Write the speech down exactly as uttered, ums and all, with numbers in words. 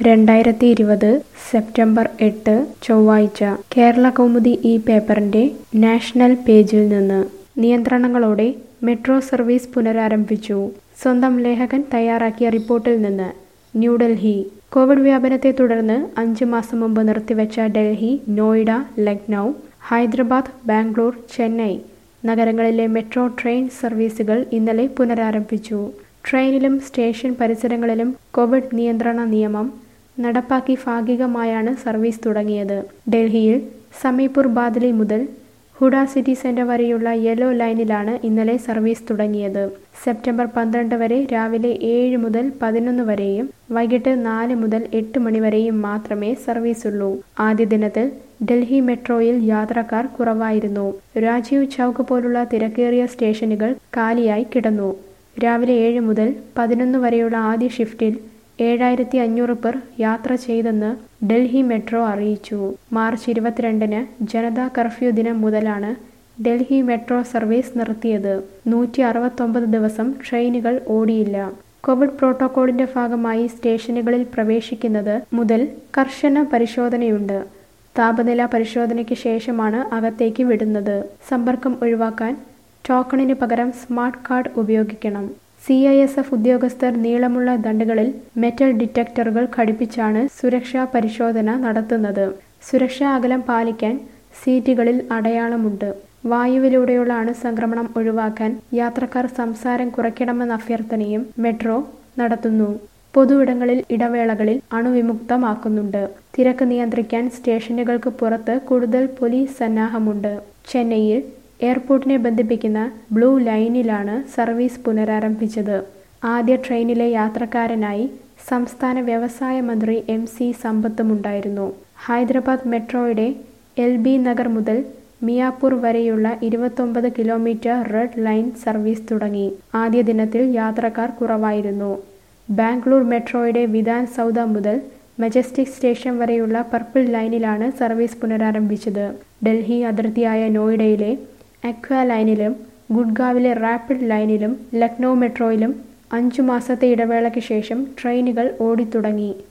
രണ്ടായിരത്തി ഇരുപത് സെപ്റ്റംബർ എട്ട് ചൊവ്വാഴ്ച കേരള കൗമുദി ഈ പേപ്പറിന്റെ നാഷണൽ പേജിൽ നിന്ന് നിയന്ത്രണങ്ങളോടെ മെട്രോ സർവീസ് പുനരാരംഭിച്ചു. സ്വന്തം ലേഖകൻ തയ്യാറാക്കിയ റിപ്പോർട്ടിൽ നിന്ന് ന്യൂഡൽഹി. കോവിഡ് വ്യാപനത്തെ തുടർന്ന് അഞ്ച് മാസം മുമ്പ് നിർത്തിവെച്ച ഡൽഹി, നോയിഡ, ലക്നൗ, ഹൈദരാബാദ്, ബാംഗ്ലൂർ, ചെന്നൈ നഗരങ്ങളിലെ മെട്രോ ട്രെയിൻ സർവീസുകൾ ഇന്നലെ പുനരാരംഭിച്ചു. ട്രെയിനിലും സ്റ്റേഷൻ പരിസരങ്ങളിലും കോവിഡ് നിയന്ത്രണ നിയമം നടപ്പാക്കി ഭാഗികമായാണ് സർവീസ് തുടങ്ങിയത്. ഡൽഹിയിൽ സമീപുർ ബാദ്ലി മുതൽ ഹുഡ സിറ്റി സെന്റർ വരെയുള്ള യെല്ലോ ലൈനിലാണ് ഇന്നലെ സർവീസ് തുടങ്ങിയത്. സെപ്റ്റംബർ പന്ത്രണ്ട് വരെ രാവിലെ ഏഴ് മുതൽ പതിനൊന്ന് വരെയും വൈകിട്ട് നാല് മുതൽ എട്ട് മണി വരെയും മാത്രമേ സർവീസുള്ളൂ. ആദ്യ ദിനത്തിൽ ഡൽഹി മെട്രോയിൽ യാത്രക്കാർ കുറവായിരുന്നു. രാജീവ് ചൗക്ക് പോലുള്ള തിരക്കേറിയ സ്റ്റേഷനുകൾ കാലിയായി കിടന്നു. രാവിലെ ഏഴ് മുതൽ പതിനൊന്ന് വരെയുള്ള ആദ്യ ഷിഫ്റ്റിൽ ഏഴായിരത്തി അഞ്ഞൂറ് പേർ യാത്ര ചെയ്തെന്ന് ഡൽഹി മെട്രോ അറിയിച്ചു. മാർച്ച് ഇരുപത്തിരണ്ടിന് ജനതാ കർഫ്യൂ ദിനം മുതലാണ് ഡൽഹി മെട്രോ സർവീസ് നിർത്തിയത്. നൂറ്റി അറുപത്തൊമ്പത് ദിവസം ട്രെയിനുകൾ ഓടിയില്ല. കോവിഡ് പ്രോട്ടോക്കോളിന്റെ ഭാഗമായി സ്റ്റേഷനുകളിൽ പ്രവേശിക്കുന്നത് മുതൽ കർശന പരിശോധനയുണ്ട്. താപനില പരിശോധനയ്ക്ക് ശേഷമാണ് അകത്തേക്ക് വിടുന്നത്. സമ്പർക്കം ഒഴിവാക്കാൻ ടോക്കണിന് പകരം സ്മാർട്ട് കാർഡ് ഉപയോഗിക്കണം. സി ഐ എസ് എഫ് ഉദ്യോഗസ്ഥർ നീളമുള്ള ദണ്ഡുകളിൽ മെറ്റൽ ഡിറ്റക്ടറുകൾ ഘടിപ്പിച്ചാണ് സുരക്ഷാ പരിശോധന നടത്തുന്നത്. സുരക്ഷാ അകലം പാലിക്കാൻ സീറ്റുകളിൽ അടയാളമുണ്ട്. വായുവിലൂടെയുള്ള അണുസംക്രമണം ഒഴിവാക്കാൻ യാത്രക്കാർ സംസാരം കുറയ്ക്കണമെന്ന അഭ്യർത്ഥനയും മെട്രോ നടത്തുന്നു. പൊതുയിടങ്ങളിൽ ഇടവേളകളിൽ അണുവിമുക്തമാക്കുന്നുണ്ട്. തിരക്ക് നിയന്ത്രിക്കാൻ സ്റ്റേഷനുകൾക്ക് പുറത്ത് കൂടുതൽ പോലീസ് സന്നാഹമുണ്ട്. ചെന്നൈയിൽ എയർപോർട്ടിനെ ബന്ധിപ്പിക്കുന്ന ബ്ലൂ ലൈനിലാണ് സർവീസ് പുനരാരംഭിച്ചത്. ആദ്യ ട്രെയിനിലെ യാത്രക്കാരനായി സംസ്ഥാന വ്യവസായ മന്ത്രി എം സി സമ്പത്തുമുണ്ടായിരുന്നു. ഹൈദരാബാദ് മെട്രോയുടെ എൽ ബി നഗർ മുതൽ മിയാപൂർ വരെയുള്ള ഇരുപത്തൊമ്പത് കിലോമീറ്റർ റെഡ് ലൈൻ സർവീസ് തുടങ്ങി. ആദ്യ ദിനത്തിൽ യാത്രക്കാർ കുറവായിരുന്നു. ബാംഗ്ലൂർ മെട്രോയുടെ വിധാൻ സൗദ മുതൽ മജസ്റ്റിക് സ്റ്റേഷൻ വരെയുള്ള പർപ്പിൾ ലൈനിലാണ് സർവീസ് പുനരാരംഭിച്ചത്. ഡൽഹി അതിർത്തിയായ നോയിഡയിലെ അക്വ ലൈനിലും ഗുഡ്ഗാവിലെ റാപ്പിഡ് ലൈനിലും ലക്നൗ മെട്രോയിലും അഞ്ചു മാസത്തെ ഇടവേളയ്ക്ക് ശേഷം ട്രെയിനുകൾ ഓടിത്തുടങ്ങി.